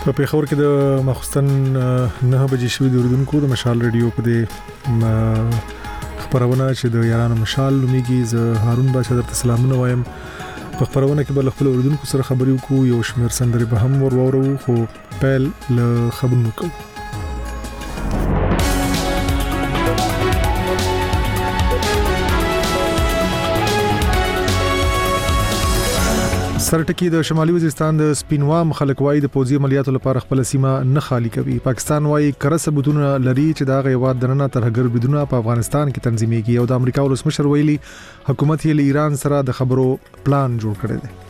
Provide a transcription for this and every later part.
په پیښور کې د مخستن 9 بجې شوې د اردوونکو د مشال رادیو په دې خبرونه چې د یارانو مشال لوميږي ز هارون باشا درته سلامونه وایم. په خبرونه کې بل خپل اردوونکو سره خبرې وکړو، یو شمېر سندرې به هم ورورو، خو پیل له خبرونو کوو. سرټکی د شمالي وزیرستان د سپینوام خلک وایي د پوځي عملیاتو لپاره خپل سیمه نه خالی کوي. پاکستان وایي کره ثبوتونه لري چې دا غیواد دننه ترهګر بدونه په افغانستان کې تنظیمېږي، او د امریکا ولسمشر ویلي حکومت یې له ایران سره د خبرو پلان جوړ کړی دی.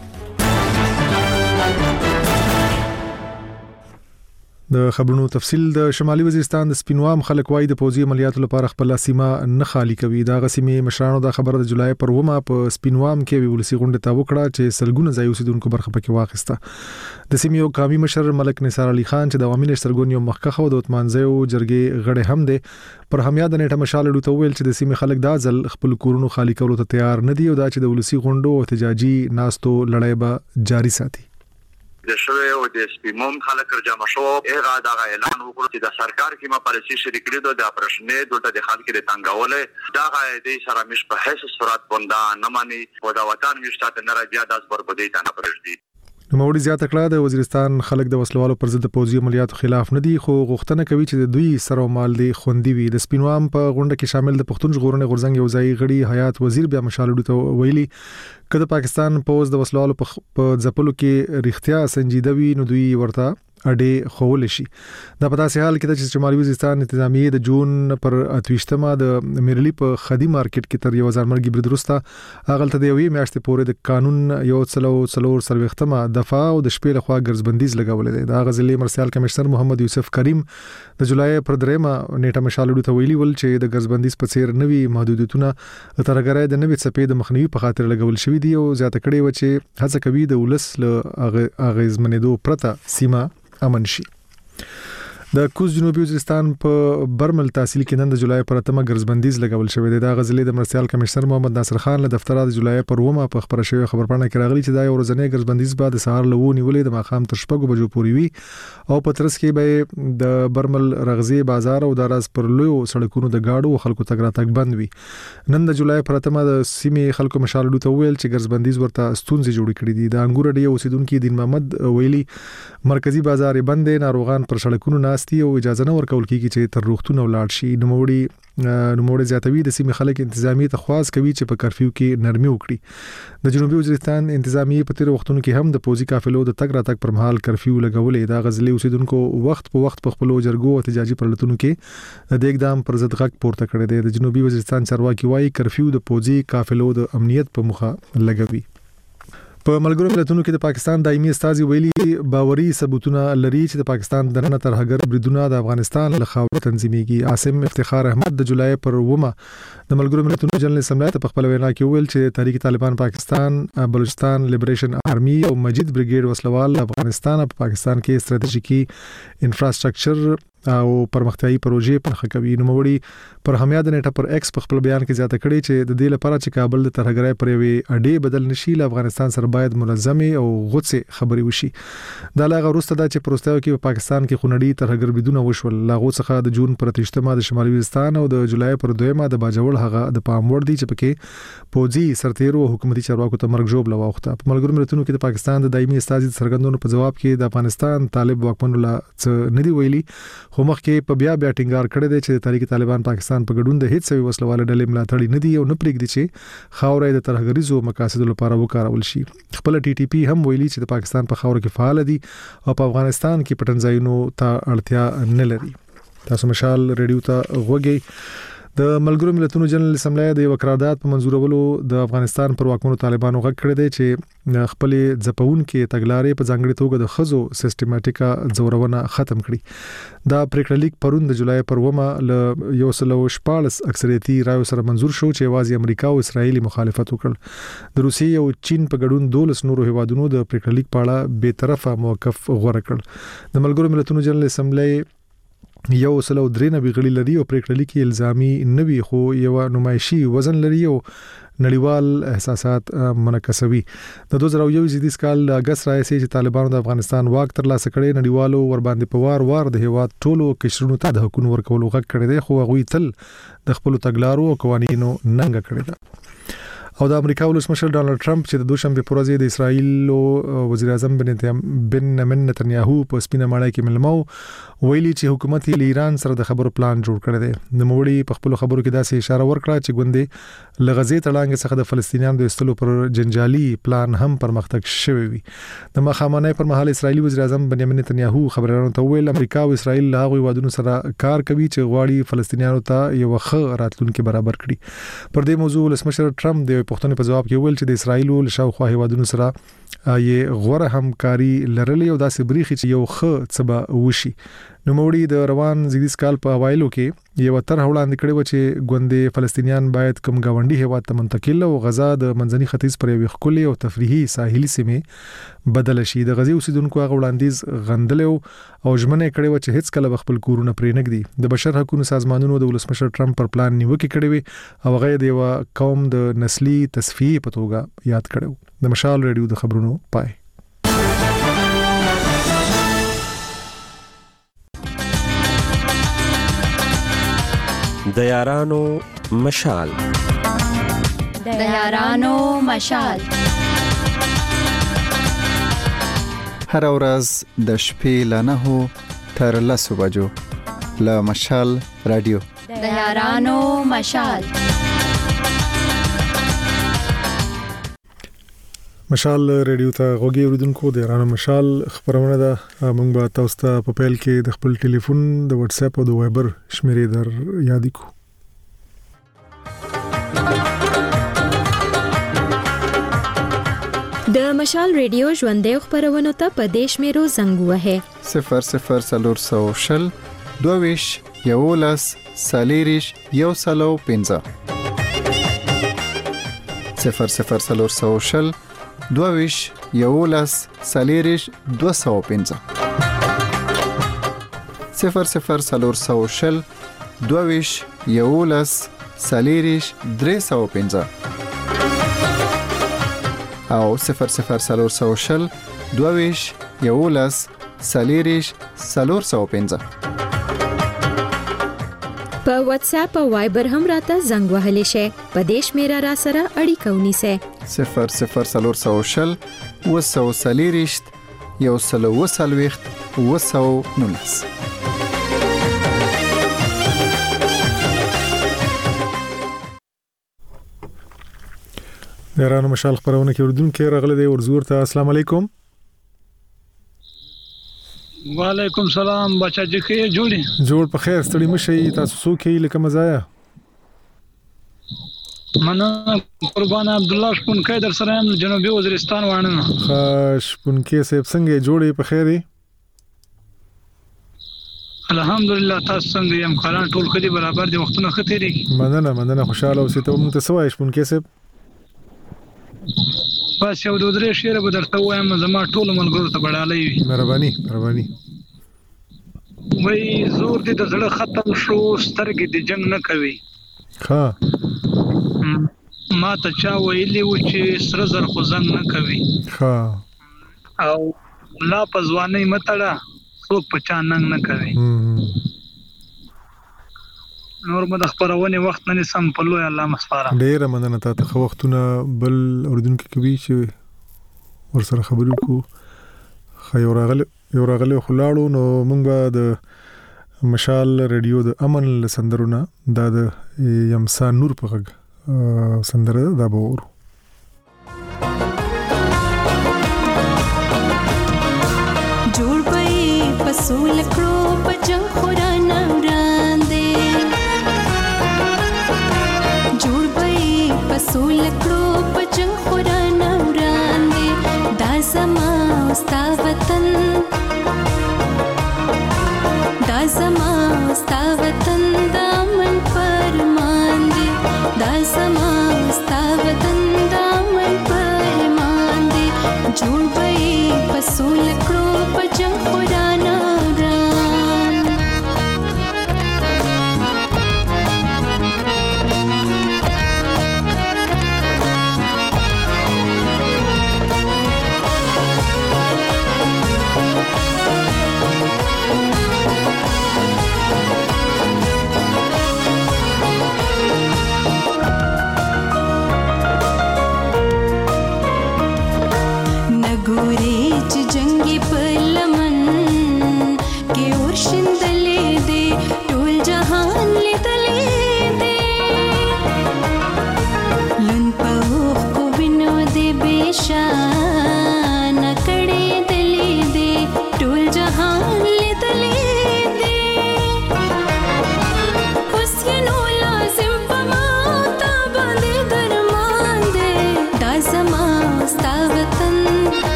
د خبرونو تفصیل. د شمالي وزیرستان د سپینوام خلک وایي د پوځي عملیاتو لپاره خپل سیمه نه خالی کوي. دا غسیمه مشرانو د خبره د جولای پر 1 په سپینوام کې ولسی غونډه تا وکړه چې سلګونه ځای اوسیدونکو برخه پکې واخیسته. د سیمې یو قومي مشر ملک نثار علي خان چې د عوامي لشترګون یو مخکخه د عثمانزیو جرګې غړي هم دي، پر همیا د نیټه مشال ډو ویل چې د سیمې خلک دا ځل خپل کورونو خالی کولو ته تیار نه دي، او دا چې د ولسی غونډو او احتجاجي ناستو لړۍ به جاری ساتي. د شوی او د سپیموم خلک جمع شو هغه دا اعلان وکړ چې د سرکار کې ما پالیسي شریک کړي د اپریشنې دلته د خلک د تنګولې دا د سره مش په هیڅ صورت باندې نه مانی او د وطن مشتات نه راځي د بربدي ته نه پرېږدي. نوموړي زیاته کړه د وزیرستان خلک د وسلوالو پر ضد پوځي عملیاتو خلاف نه دي، خو غوښتنه کوي چې د دوی سره مال دي خوندي وي. د سپینوام په غونډه کې شامل د پښتون ژغورنې غورځنګ یو ځای غړي حیات وزیر بیا مشال ډو ویلي کله پاکستان پوز د وسلوالو په ځپلو کې رښتیا سنجیده وي نو دوی ورته اډې خول شي. دا په داسې حال کې چې شمالي وزیرستان انتظامیه د جون پر 28مه د میرلی په خدي مارکیټ کې تر 1000 مرګي بردرسته اغلته د یوې میاشتې پورې د قانون یو څلور سروختمه دفاع او د شپې لخوا ګرځبندیز لګولې ده. د غزلې مرسیال کمشنر محمد یوسف کریم د جولای پر 3مه نیټه مشال ډو ویلي ول چې د ګرځبندیز په څیر نوي محدودیتونه ترګرای د نوي څپې د مخنیوي په خاطر لګول شوې دي، او زیاته کړي و چې هڅه کوي د ولس له اغیزمنېدو پرته سیمه امن شي. د کوز جنوبي وزیرستان په برمل تحصیل کې نن د جولای پر 8مه ګرځبندیز لګول شوې ده. د غزلې د مرسیال کمشنر محمد ناصر خان له دفتر د جولای پر 1 په خبره شوی خبرپاڼه کې راغلی چې دا یو ورځنی ګرځبندیز بعد سهار له ونیولې د ماخام تر 6 بجو پورې وي، او په ترڅ کې به د برمل رغزي بازار او د راز پر لوی سړکونو د گاډو خلکو تګ راتګ بند وي. نن د جولای پر 8مه د سیمې خلکو مشال ډو ویل چې ګرځبندیز ورته ستونزې جوړ کړې دي. د انګور ډیو اوسیدونکو دین محمد ویلي مرکزی بازار بند دی، ناروغان پر سړکونو ناستي او اجازه نه ورکول کیږي چې تر روغتون ولاړ شي. نوموړي زیاتوي د سیمې خلک انتظامی ته خواص کوي چې په کرفیو کې نرمي وکړي. د جنوبي وزیرستان انتظامی په تیر وختونو کې هم د پوځي قافلو د تګ راتګ پر مهال کرفیو لګولې. دا غزلې اوسیدونکو وخت په وخت په خپل جرګو او احتجاجي پرلتونو کې د اقدام پر ضد غږ پورته کړی دی. د جنوبي وزیرستان چارواکي وایي کرفیو د پوځي قافلو د امنیت په مخه لګوي. په ملګرو ملتونو کې د پاکستان دایمي استازي ویلي باوري ثبوتونه لري چې د پاکستان دننه ترهګر بریدونه د افغانستان له خاورې تنظیمېږي. عاصم افتخار احمد د جولای پر 1 د ملګرو ملتونو جنرال اسمبلی ته په خپل وینا کې ویل چې تحریک طالبان پاکستان، بلوچستان لیبریشن آرمي او مجید بریګیډ وسلوال افغانستان په پاکستان کې ستراتیژیکي انفراستراکچر او پرمختیايي پروژې په کوي. نوموړي پر همیا د نیټه پر ایکس په خپل بیان کې زیاته کړي چې د دې لپاره چې کابل د ترهګرۍ پر یوې اډې بدل نشي، له افغانستان سره باید منظمه او غوڅه خبري وشي. دا لاغه وروسته دا چې پروستاو کې په پاکستان کې خونړی ترهګر بدونه وشول. لاغو څخه د جون پر 28مه د شمالي وزیرستان او د جولای پر 2مه د باجوړ هغه د پام وړ دي چې پکې پوځي سرتیرو حکومتي چارواکو ته مرګ جوړ لواخته. په ملګرو ملتونو کې د پاکستان د دایمي استازي څرګندونو په جواب کې د افغانستان طالب واکمنو لا څه ندي ویلي، خو مخکې په بیا ټینګار کړی دی چې تحریک طالبان پاکستان په ګډون د هیڅ وی وسلواله ډلې ملاتړ نه دي او نه پرېږدي چې خاورې د ترهګریزو مقاصدو لپاره وکارول شي. خپل ټي ټي پی هم ویلي چې د پاکستان په خاور کې فعال دي او په افغانستان کې پټنځایونو ته اړتیا نه لري. تاسو مشال ریډیو ته غوږی. د ملګرو ملتونو جنرال اسمبلی د یو قرارداد په منزورولو د افغانستان پر واکمنو طالبانو غږ کړی دی چې خپل ځپون کې تګلارې په ځانګړي توګه د خزو سیستماتیکا ځورونه ختم کړي. دا پریکړه لیک پرون د جولای پر 1 ل 114 اکثریتي رایو سره منزور شو چې یوازې امریکا او اسرائیل مخالفت وکړ. د روسیې او چین په ګډون 12 نورو هیوادونو د پریکړه لیک په اړه به طرفه موقف غوړه کړ. د ملګرو ملتونو جنرال اسمبلی یو سلو درې نبی غړي لري او پریکړه لیکي الزامي نوي خو یو نمایشي وزن لري او نړیوال احساسات منعکسوي. د 2021 کال د اگست راځي چې طالبانو د افغانستان واک ترلاسه کړي، نړیوالو ور باندې په وار د هیواد ټولو کشرونو ته د حقوقو ورکولو غږ کړی دی، خو هغه تل د خپل تګلارو او قوانینو ننګه کړی دی. او د امریکا ولسمشر ډانلډ ټرمپ چې د دوشنبه پر ورځ د اسرایل وزیر اعظم بنیامین نتنیاهو په سپینه ماڼۍ کې ملمو ویلي چې حکومت یې ایران سره د خبرو پلان جوړ کړی دی. د موړي په خپل خبرو کې داسې اشاره ورکړه چې ګوندې لغزي تړانګ څخه د فلسطینیانو د استلو پر جنجالي پلان هم پرمختګ شوی وي. د مخامنه پر مهال اسرایلی وزیر اعظم بنیامین نتنیاهو خبرانو ته ویل امریکا او اسرایل له هغه وادونو سره کار کوي چې غواړي فلسطینیانو ته یو ښه راتلونکي برابر کړي. پر دې موضوع ولسمشر ټرمپ د پښتون په جواب کې ویل چې د اسرایل له شاوخوا هیوادونو سره یې غوړه همکاري لرلې او داسې بریخي چې یو ښه څه به وشي. نو موړي د روان زیږدیز کال په اوایلو کې یو طرح وړاندې کړی و چې ګوندې فلسطینیان باید کوم گاونډي هیواد ته منتقل او غزا د منځني ختیځ پر یو خولي او تفریحي ساحلي سیمه بدل شي. د غزي اوسیدونکو هغه وړاندیز غندلو او ژمنه کړې و چې هیڅ کله خپل کورونه پرې نګدي. د بشر حقوقو سازمانونو د ولسمشر ټرمپ پر پلان نیوکه کړې وي او هغه د یو قوم د نسلي تصفیه په توګه یاد کړو. د مشال ریډیو د خبرونو پای. د یارانو مشال. د یارانو مشال. هر ورځ د شپې له 9 تر 10 بجو له مشال رادیو. د یارانو مشال. مشال ریډیو ته غوږی اوریدونکو د یارانو مشال خبرونه ده. موږ به تاسو ته په پیل کې د خپل ټلیفون د واتس اپ او د وایبر شمیرې در یاد کړو. د مشال ریډیو ژوندې خبرونه ته په دیش میرو زنګ وهه 00 22 یولس سالیریش یو سلو 15 00 22 یولس سالیریش 215 00 22 یولس سالیریش 315 او 00 22 یولس سالیریش 415. په واتس اپ او وایبر هم راته زنګ وهلی شي. په دیش میرا را سره اړیکه ونیسه 00 وسو سالیریش یو سلو وسلويخت وسو نونس. یارانو مشال خبرونه کې اردوونکو راغله دی ورزور ته. السلام علیکم. وعلیکم سلام بچا جی کې جوړ په خیر ستړي مشي. تاسو څوک یې لکه مزایا؟ منا قربان عبد الله شپونکې در سره هم جنوبي وزیرستان وانه. شپونکې صاحب څنګه جوړې په خیرې؟ الحمدلله تاسو څنګه یم؟ خلان ټول خدي برابر دي وختونه ختيري. مننه خوشاله اوسئ. ته موږ ته سوای شپونکې صاحب بس یو دوه درې شعر به درته وایم زما ټول ملګرو ته بڑالۍ وي. مهرباني وای زور دې د زړه ختم شو سترګې دې جنگ نه کوي. ها ما ته چا ویلی و چې سره زر خو زنګ نه کوي. ها او لا پزوانې متړه څوک په چا ننګ نه کوي. نور مد خبرونه وخت نه سم په لوی الله مسپاره. ډیر مننه ته خو وختونه بل اوردونکو کوي چې ورسره خبرو کو خیر راغله خلاړو. نو موږ به د مشال ریډیو د امن سندرونه د یمسا نور په غږ سندره دا به ورو. جوړ پي پسول کړو پجن خورانه وړاندې جوړ پي پسول کړو پجن خورانه وړاندې دا زما ستا وطن دا زما ستا وطن دا من فرمان دی دا زما ستا وطن دا من فرمان دی جوړ پي پسول کړو پجن خورانه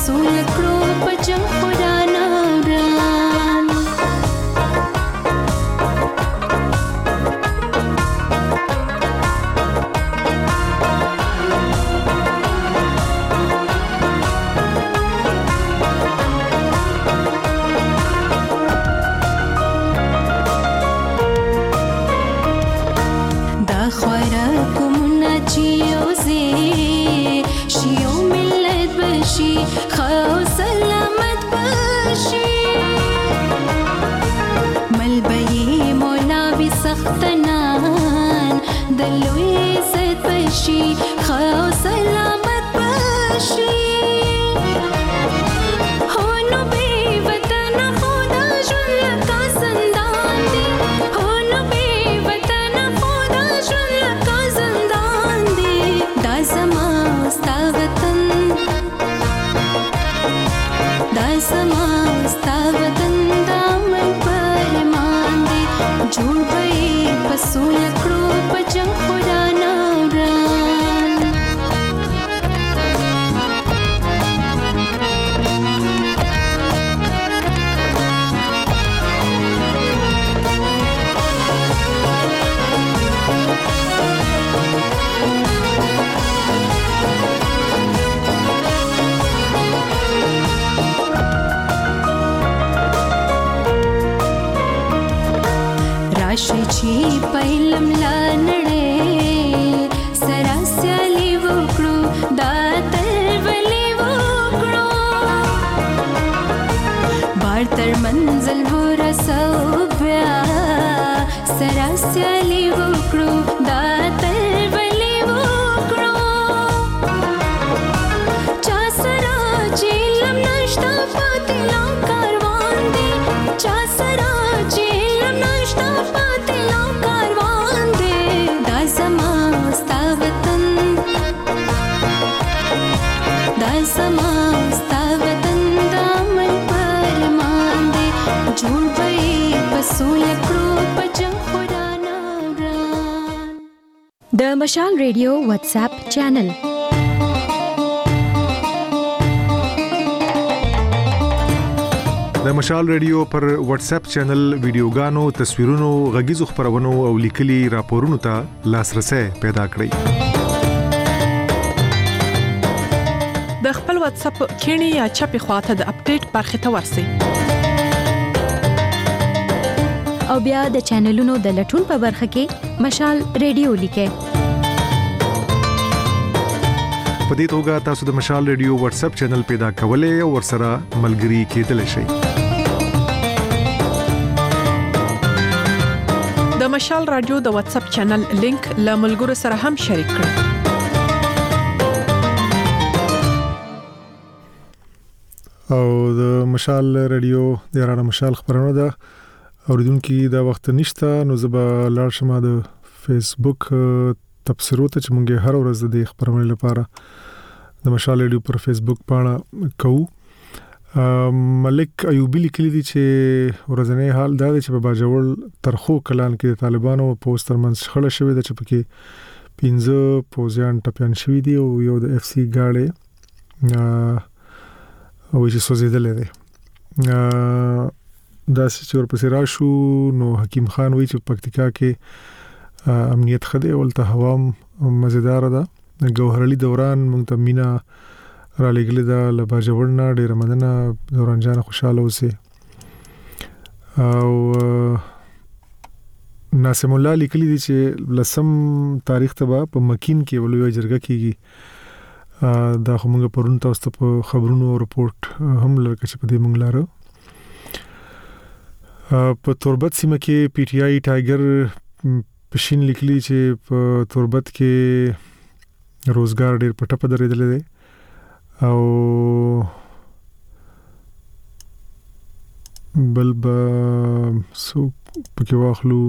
پسول کړو په جنگ خورانه وران دا خوراکو منا چیوزی شیو ملت بشی خو سلامت بشی ملبئی مولا بی سختنان دلوی عزت بشی خو سلامت بشی هونو بی وطن خدا جن لکا زندان دی هونو بی وطن خدا جن لکا زندان دی دا زما ستا وطن دا زما ستا وطن دا من پرمان دی جوړ بئی پسول کړو په جنگ خورانه وران راشي چې پهلم لا نړۍ سره سیالي وکړو دا تلولي وکړو بار تر منزل ورسو بیا سره سیالي وکړو دا تلولي وکړو چا سره چې لم نشتا پاتې لا کاروان دی چا سره چې لم نشتا پاتې لا کاروان دی دا زما ستا وطن دا زما ستا وطن دا من پرمان دی جوړ بئی پسول کړو په جنگ خورانه وران د مشال ریډیو واتس اپ چینل د مشال ریډیو پر واتس اپ چینل ویډیوګانو، تصویرونو، غږیزو خبرونو او لیکلي راپورونو ته لاسرسي پیدا کړئ. د خپل واتس اپ کینی یا چپی خواته د اپډیټ برخه ته ورسئ. او بیا د چینلونو د لټون په برخه کې مشال ریډیو لیکئ. په دې توګه تاسو د مشال ریډیو واتس اپ چینل پیدا کولای او ورسره ملګري کېدلی شئ. د مشال رادیو د واتس اپ چینل لینک له ملګرو سره هم شریک کړئ. او د مشال ریډیو د یارانه مشال خبرونه ده اوریدونکو دا وخت نشته، نو زبا لاړ شم د فیسبوک تبصرو ته چې مونږ هر ورځ د خبرونې لپاره د مشال ریډیو پر فیسبوک باندې کوو. ملک ایوبی لیکلی دی چې ورځنی حال دا دی چې په باجوړ ترخو کلان کې د طالبانو پوسټر منځ خړه شوې ده چې پکې 15 پوزیان ټپيان شوې دي او یو د اف سی گاډي او چې سوزیدلې ده. دا چې ورپسې راشو نو حکیم خان وایي چې پکتیکا کې امنیت خدای ولته هوا مزیدار ده. ګوهرعلی دوران مونږ ته مینا را لګلې ده لباجوړنا ډېر مننه دوران جان خوشاله اوسه. او ناسم الله لیکلي دي چې لسم تاریخ ته په مکین کې ولوي جرګه کیږي. دا موږ پرون تاسو ته خبرونو او رپورت هم لکه چې په دې موږ لاره په توربت سیمه کې پی ټی آی ټایګر پښین لیکلي چې په توربت کې روزګار ډېر پټه په درېدل دي او بلبا سو پکې واخلو.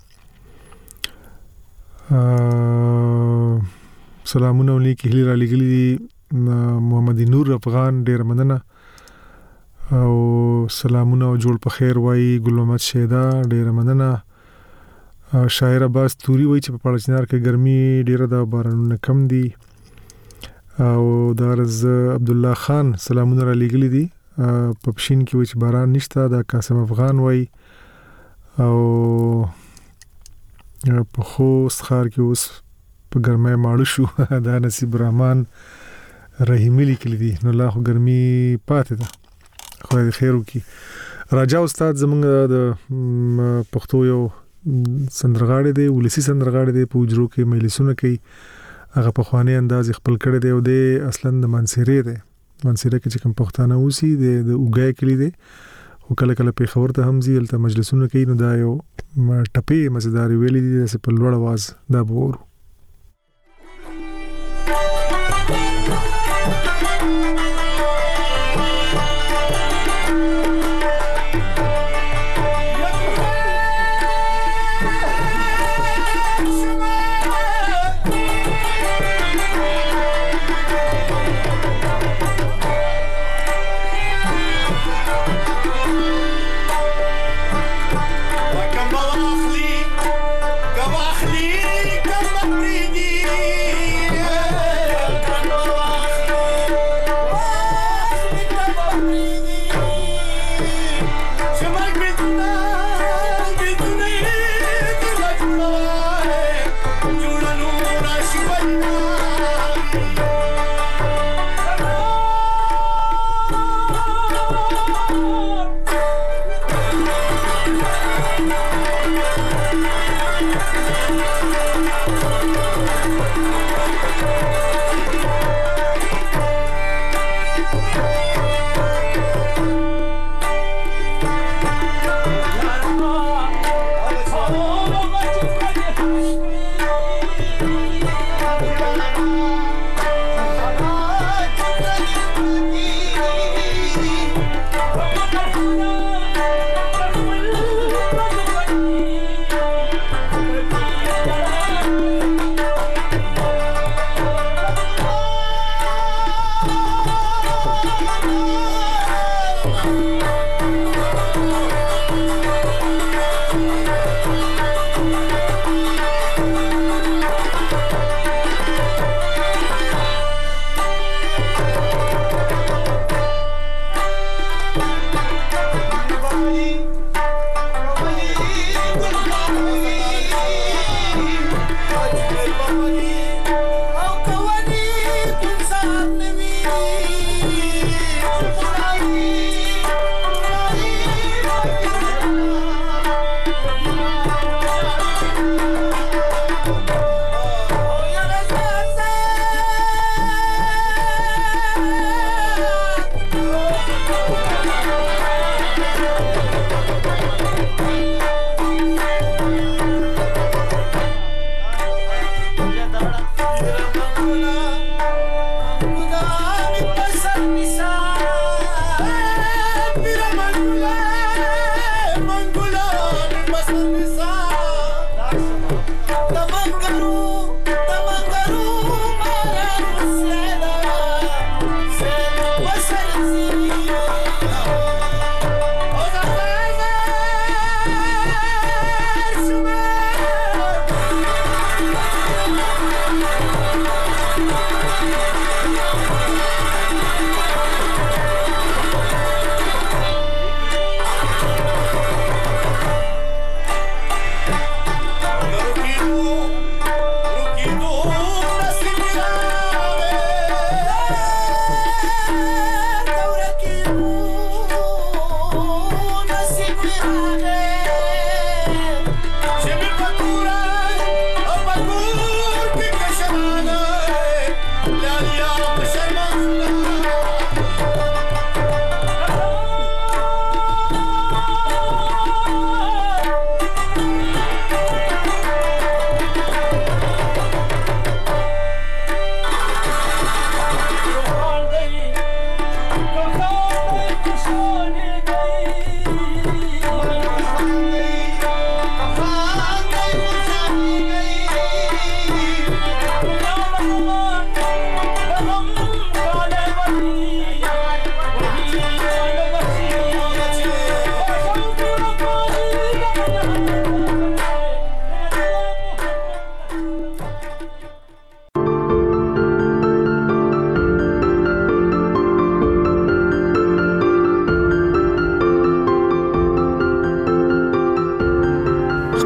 سلامونه علیکم هلی را لګلی دي محمد نور افغان ډېر مننه او سلامونه او جوړ په خیر وای. ګل محمد شیدا ډېر مننه. شاعر عباس توري وای چې په پړچنار کې ګرمي ډېره ده بارانونه کم دي. او دارز عبد الله خان سلامونه را لګلی دي په پښین کې وچ باران نشته. دا قاسم افغان وای او په خوست ښار کې اوس په ګرمۍ ماړه شو. دا نصیب الرحمن رحیمی لیکلی دي. نو لا خو ګرمي پاتې ده، خو دې خیر وکړي. راجا استاد زمونږ د پښتو یو سندرغاړی دی، ولسی سندرغاړی دی، په وجرو کې مجلسونه کوي. هغه په خواني انداز خپل کړی دی او د اصلا د منصيري دی. منصيري کې چې کوم پښتانه اوسي د اوګای کلی دی، خو کله کله په خبر ته هم ځي الته مجلسونه کوي. نو دا یو ټپي مزیدار ویلي دي چې په لوړ आवाज دا بورو.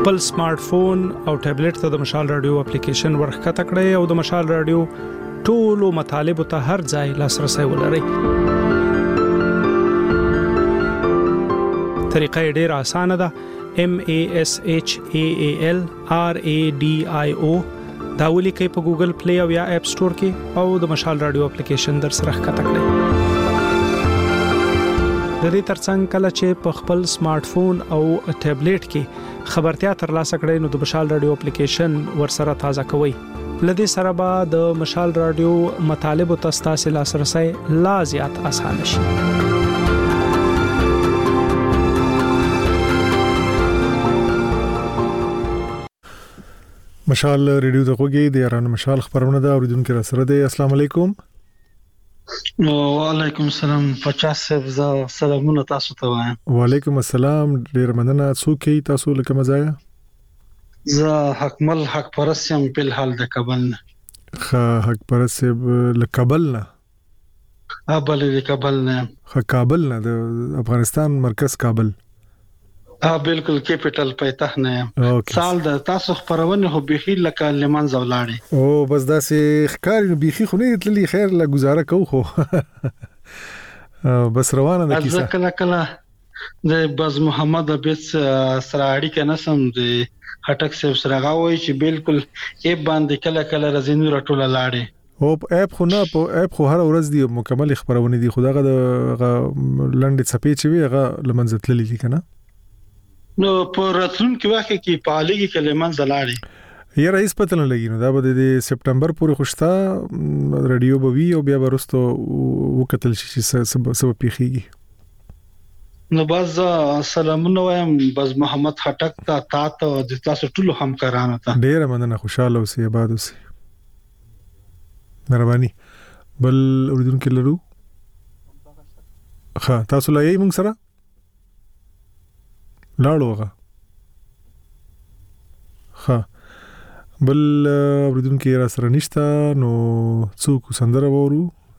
خپل سمارټ فون او ټابلیټ ته د مشال رادیو اپلیکیشن ورخکته کړئ او د مشال رادیو ټولو مطالبه ته هر ځای لاسرسي ولرئ. طریقه ډیره اسانه ده. MASHAALRADIO دا ولیکئ په ګوګل پلی او یا اپ سٹور کې او د مشال رادیو اپلیکیشن در سره ښکته کړئ. د دې ترڅنګ کله چې په خپل سمارټ فون او ټابلیټ کې خبرتیا ترلاسه کړئ نو د مشال رادیو اپلیکیشن ورسره تازه کوئ. لدې سره به د مشال رادیو مطالب ته ستاسو لاسرسي لا زیات اسانه شي. مشال ریډیو د غوګي د یارانو مشال خبرونه ده اوریدونکو را سره ده. السلام علیکم. وعلیکم السلام. 50 سلامونه تاسو ته وایم. وعلیکم السلام. ډیر مننه. څوک تاسو لکه مزایا؟ زه حکمل حق پرسم په حال د کابل نه. حق پرسم له کابل نه. ابل د کابل نه. کابل نه د افغانستان مرکز کابل. بالکل کیپټل پایتخت نه. سال د تاسو خبرونه هو بخیل لکه لمن زولاړي. او بس داسې ښکار بخی خو نه تللی خیر لا گزاره کو خو بس روانه ده کیسه. کله د باز محمد بیت سره اړیکه نسم د هټک سیب سره غوي چې بالکل ای باندې کله رزینو راټوله لاړي. او اپ خو نه په اپ خو هر ورځ دی مکمل خبرونه دي. خداغه د لنډ چپی چې وی هغه لمنځ تللی دي کنه. نو په راتلون کې واخه کې پالېږي کلمان زلاړي. یا رئیس پته نه لګی نو دا به د سپټمبر پورې خوشتا رادیو بوي او بیا ورستو وکتل شي سبب پیخيږي. نو باز سلامونه وایم باز محمد خټک ته د تاسو ټولو همکارانو ته ډیر مننه. خوشاله اوسئ آباد اوسئ. مهرباني. بل اوریدونکو لرو ها تاسو لایې موږ سره لاړوغه. ها بل اوریدونکو را سره نشته نو څوک سندره وورو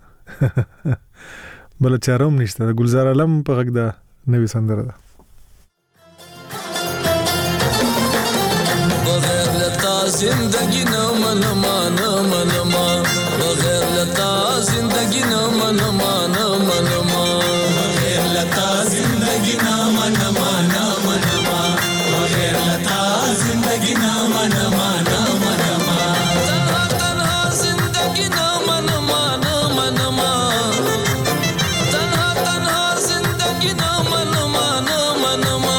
بل چارم نشته. ګلزار علم په غږ ده نوې سندره ده. بغیر لتا زندگی نه منما بغیر لتا زندگی نه منما بغیر لتا زندگی نه منما بغیر لتا زندگی نه منما تنها زندگی نه منما تنها زندگی نه منما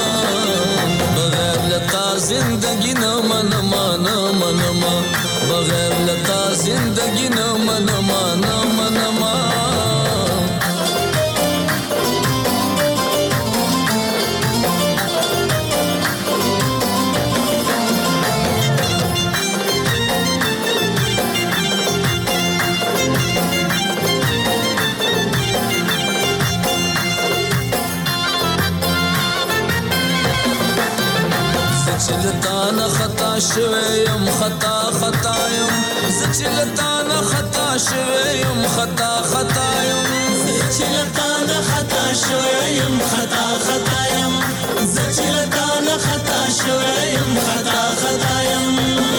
بغیر لتا زندگی نه منما بغیر لتا زندگی نه منما زچلتانا خطا شویم خطا یم زچلتانا خطا شویم خطا یم زچلتانا خطا شویم خطا یم زچلتانا خطا شویم خطا یم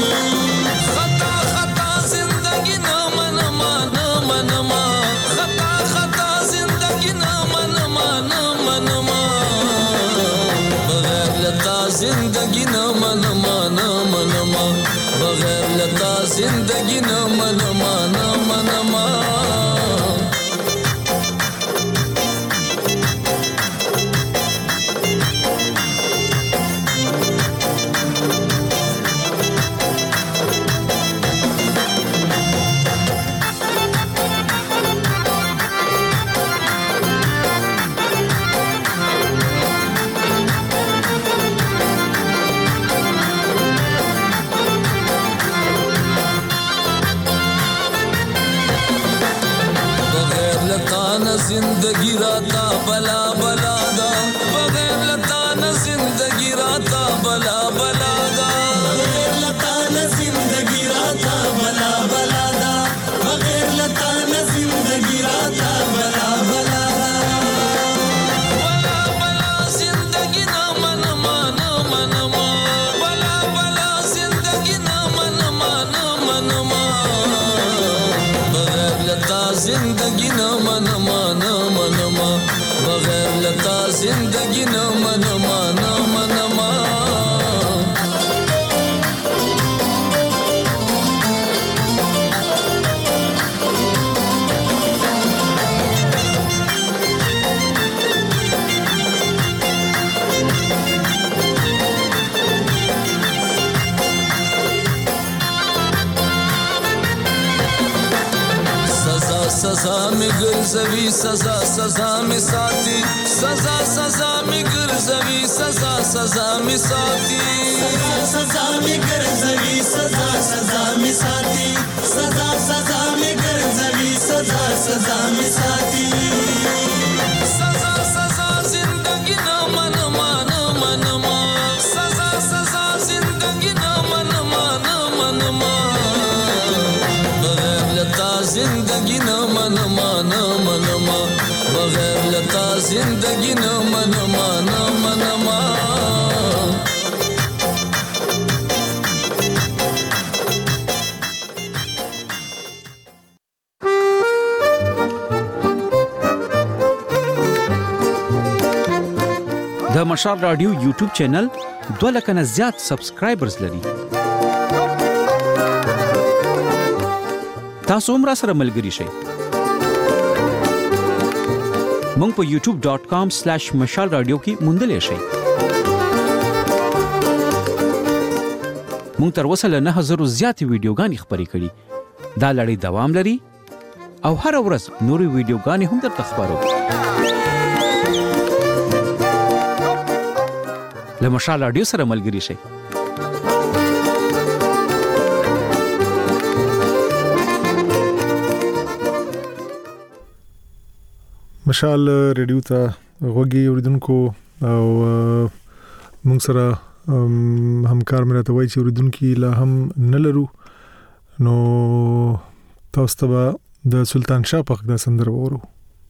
خطا زندگی نه منما خطا زندگی نه منما بغیر لتا زندگی نه منما بغیر لتا زندگی نه منما زندگی راتا بلا دا بغیر لتا نہ زندگی راتا بلا دا بغیر لتا نہ زندگی راتا بلا دا بغیر لتا نہ زندگی راتا بلا زندگی نہ منما زندگی نمانما نمانما سزا می ګرځوي سزا سزا می ساتي سزا سزا می ګرځوي سزا سزا می ساتي سزا می ګرځوي سزا سزا می ساتي سزا سزا می ګرځوي سزا سزا می ساتي سزا سزا زندگی نه منما نه منما سزا سزا زندگی نه منما نه منما بغیر لتا زندگی نه منما نه منما بغیر لتا زندگی نه منما نه منما د مشال رادیو یوټیوب چینل 2 لک نه زیات سبسکرایبرز لري. تاسو هم را سره ملګري شئ. مونږ په youtube.com/mashalradio کې موندلې شئ. مونږ تر اوسه له 9000 زیاتې ویډیوګانې خپرې کړې. دا لړۍ دوام لري او هر ورځ نورې ویډیوګانې هم درته خبرو. له مشال رادیو سره ملګري شئ. مشال ریډیو ته غوږی اوریدونکو او موږ سره همکار مې راته وایي چې اوریدونکو لا هم نه لرو نو تاسو ته د سلطان شاه په د سندره وورو.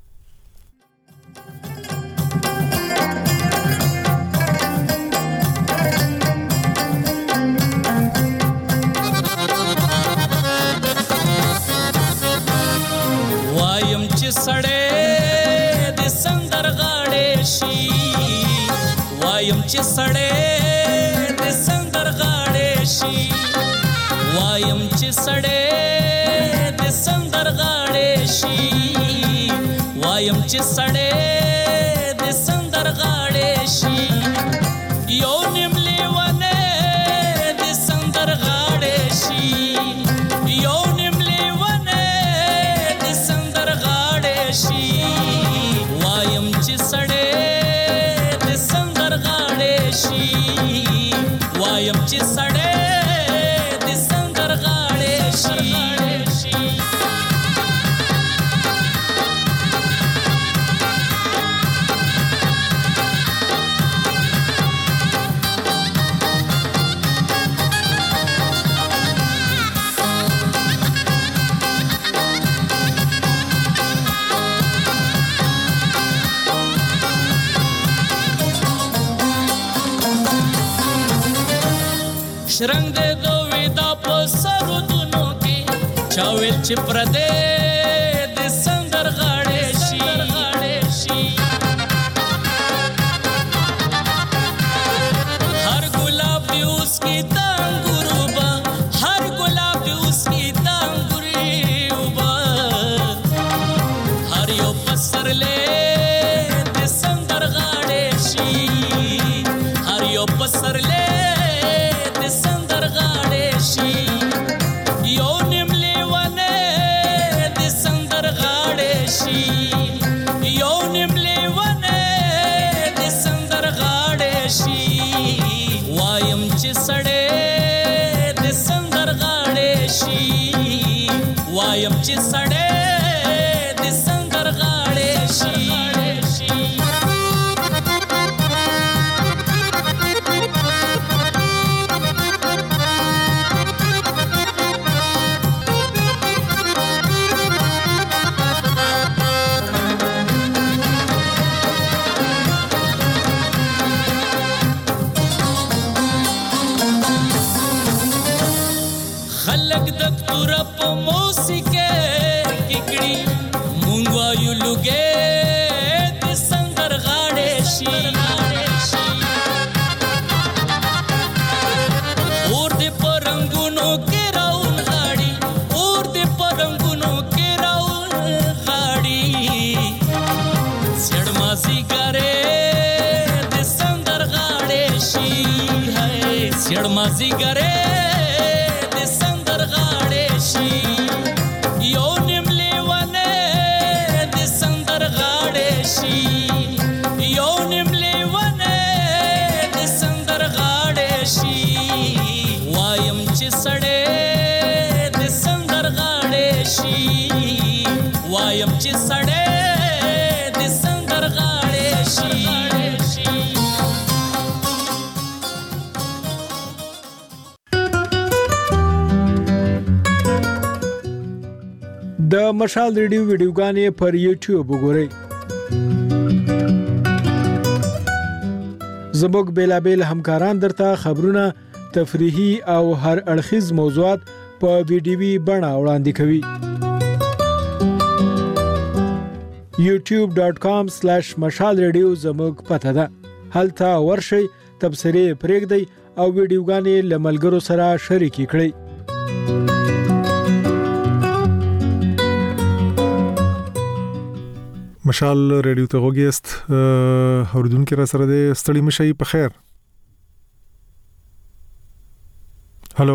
وایم چې سړې وایم چې سړې د سندرغاړې شي وایم چې سړې د سندرغاړې شي وایم چې سړې د سندرغاړې شي یو نیم لیونه د سندرغاړې شي یو نیم لیونه د سندرغاړې شي وایم چې سړې وایم چې سړې د سندرغاړې شي شرنګ دې دوی دا په سرودونو کې چاویل چې پردې د سندرغاړې شي هر ګلاب دې اوس کې تانګوروبا هر ګلاب دې اوس کې تانګوريوبا هر یو پسرلې د سندرغاړې شي هر یو پسرلې یو نیم لیونه د سندرغاړې شي یو نیم لیونه د سندرغاړې شي وایم چې سړې د سندرغاړې شي وایم چې سړې د سندرغاړې شي خلق د تور په موسیقي مازیګره د سندر غاړې شي هي سړ مازیګره د سندر غاړې شي یو نیم لیونه د سندر غاړې شي یو نیم لیونه د سندر غاړې شي وایم چې سړې د سندر غاړې شي وایم چې سړې د مشال ریډیو ویډیوګانې پر یوټیوب وګورئ. زموږ بیلابل همکاران درته خبرونه، تفریحي او هر اړخیز موضوعات په ویډیوي بڼه وړاندې کوي. youtube.com/mashalradio زموږ پته ده. هلته ورشئ، تبصرې پرېږدئ او ویډیوګانې له ملګرو سره شریکې کړئ. مشال ریډیو ته وګیست اوردونکو را سره د ستړي مشي په خیر. هالو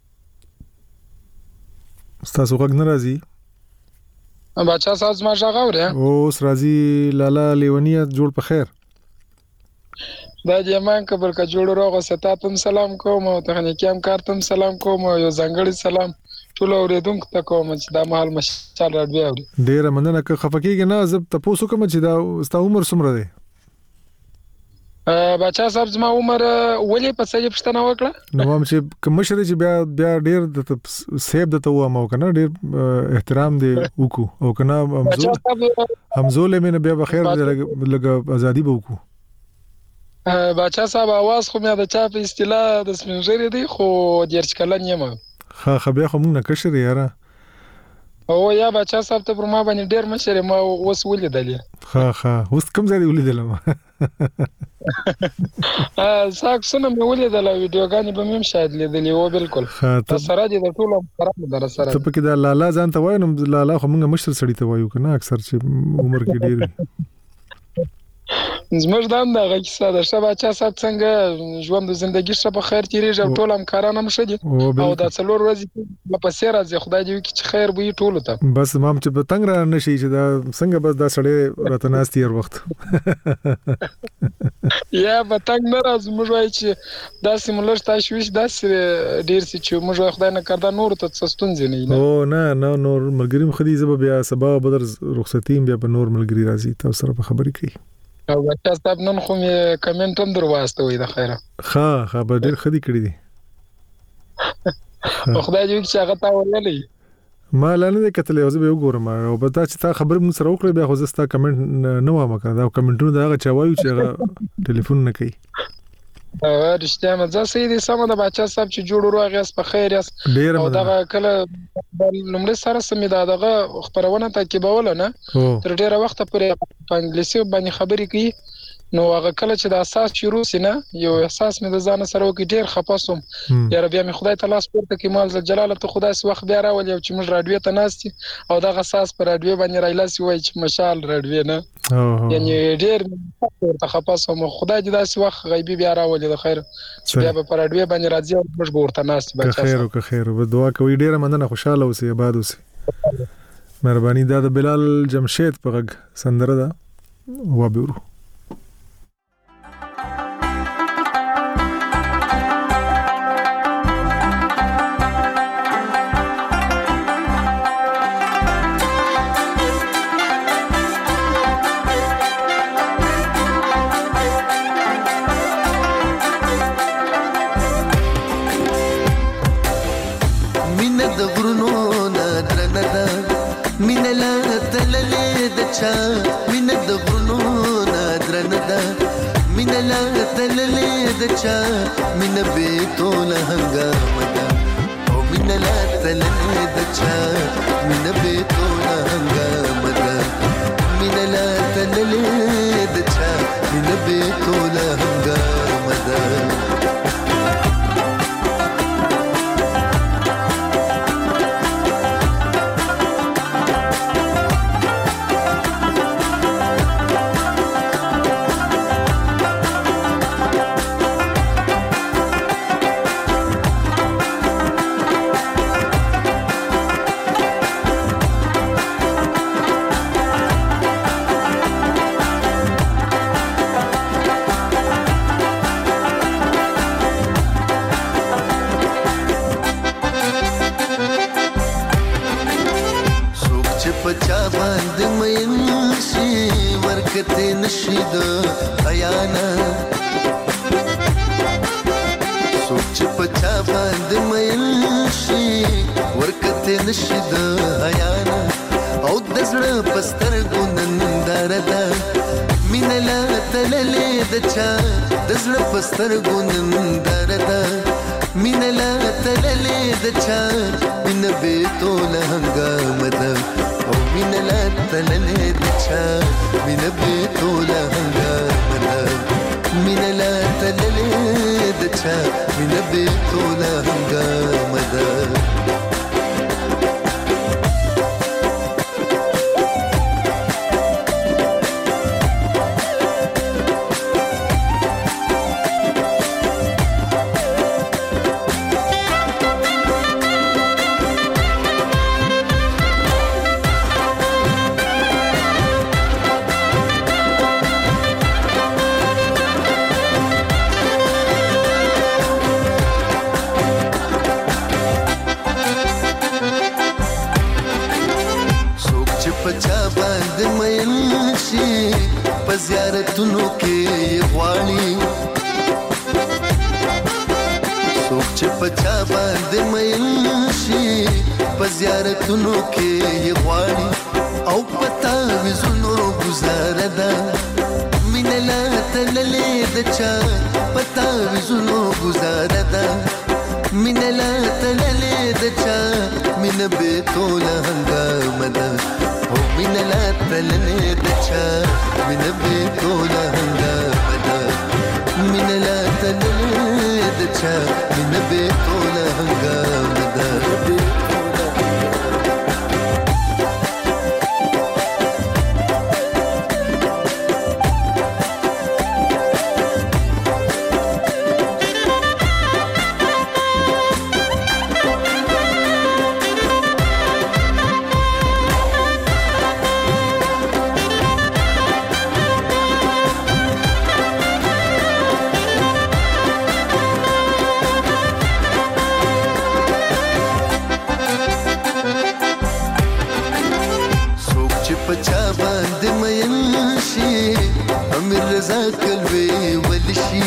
تاسو غږ نه راځي؟ بچا ساز ما ژغاوره اوس راځي. لالا لیونیه جوړ په خیر. دا جمان قبل کا جوړ روغه ستاتم سلام کوم او تخنیکي همکارتم سلام کوم او یو ځنګړی سلام ټول اوریدونکو ته کوم چې دا مهال مشال راډیو اوري. ډیره مننه که خفقېږي نه زب تاسو کوم چې دا ستا عمر څومره دی؟ بچا صاحب زما عمر ولې په څه پښتنه وکړه نو هم چې کمشر چې بیا ډیر د سیب د تو ما کنه ډیر احترام دی وکړو او کنه همزول مې بیا بخیر لګ ازادي وکړو. بچا صاحب आवाज خو مې د چا په اصطلاح د سپینځري دی خو ډیر کلن یم. خبیا خو موږ نه کشر یاره او یا بچا صاحب ته پر ما باندې ډیر مشر ما اوس ولیدلې. اوس کوم ځای ولیدل ما ساکسونه مې ولیدل ویډیوګانې به مې شاید لیدلې و. بالکل سره دي د ټولو خراب در سره ته پکې دا لالا ځان ته وای نو لالا خو موږ مشر سړی ته وایو کنه اکثر چې عمر کې ډیر زموږ د هغه کیسه د شبا چا سات څنګه ژوند د ژوندۍ شپه په خیر تیریږي ټول همکاران هم شدي او دا څلور ورځې په سیر راځي. خدای دې وکړي چې خیر وي ټول ته. بس مام چې په تنگ را نشي چې دا څنګه بس دا سړی راته ناستي هر وخت یا په تنگ نه راځي. موږ وایي چې دا سیمولر تاسو دا ډیر چې موږ خدای نه کړدا نور ته څستون ځنی او نه نور ملګری خدي زب بیا سبا بدر رخصتیم بیا په نور ملګری راځي تاسو سره په خبرې کوي. او بچا صاحب نن خو مې کمنټ هم دروازته وي د خیره خبر ډیر خدي کړی دي. خدای دې چې هغه تا ویلې ما لانه کتلې او زه به وګورم او به دا چې تا خبر مون سره وکړې بیا خو زستا کمنټ نه وامه کړ دا کمنټونه دا چې وایو چې هغه ټلیفون نه کوي. رښتیا مزه سي دي سم د بچا صاحب چې جوړ روغ په خیر یاس او دا کله لمړی سره سمې دغه خبرونه تعقیبول نه تر ډیره وخت پورې په انګلیسي باندې خبرې کوي. نو هغه کله چې د اساس شروع سینه یو احساس مې د ځان سره وکړ ډیر خپاسم یا رب بیا مې خدای تعالی سپورت کې مال جلاله ته خدای سي وخت بیا راولې چې موږ رادیو ته ناستي او دا اساس پر رادیو باندې رايلاسي وای چې مشال رادیو نه یعنی ډیر ته خپاسم خدای دې داسې وخت غیبي بیا راولې د خیر بیا په رادیو باندې راځي او موږ ورته ناستي بچا خیر به دعا کوي. ډیر مننه خوشاله اوسې آباد اوسې. مهرباني دا د بلال جمشید په غږ سندره ده وابورو. مینه د غرونو نادرنه ده مینه لا تللې د چا مینه به توله هنګامه ده او مینه لا تللې د چا مینه به توله هنګامه ده مینه لا تللې د چا مینه به توله هنګامه ده. ورکته نشید حیانا سوچ پچا باندې مېل شي ورکته نشید حیانا او دزړه پستر ګونندار ده مینلا تللې دچا دزړه پستر ګونندار ده مینلا تللې دچا من به تول هنګام ده او مینلا تللې دچا من به تول هنګام ده مینلا تللې دچا من به تول هنګام ده زیارتونو کې غواړي څوک چې پچا باندې مېل شي په زیارتونو کې غواړي او پتا وزونو گزار ده مینلا تللې دچا پتا وزونو گزار ده مینلا تللې دچا مين به تول هنګام ده او مینلا تللې دچا من به تول هنګام ده مینلا تللې دچا من به تول هنګام ده پچا باندې مېل شي امیر رضا قلبي ولشي